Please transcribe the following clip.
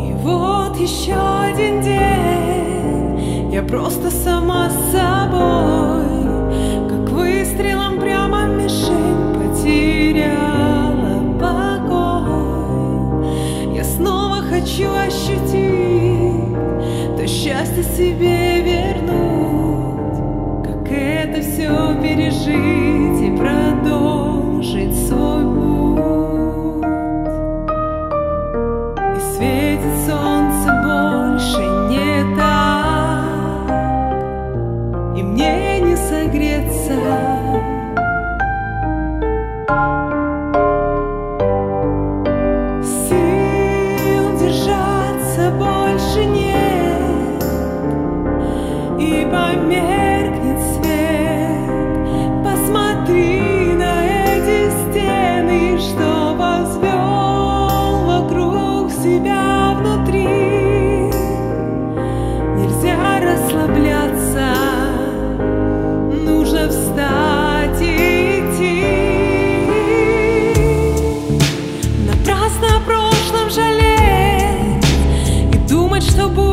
И вот еще один день, я просто сама с собой, как выстрелом прямо в мишень, потеряла покой. Я снова хочу ощутить то счастье себе вернуть, как это все пережить и продолжить свой путь. И светит солнце больше не так, и мне не согреться. Сил держаться больше нет, и померкнет свет. Посмотри на эти стены, что возвел вокруг себя внутри. Нельзя расслабляться, нужно встать и идти. Напрасно о прошлом жалеть и думать, что будет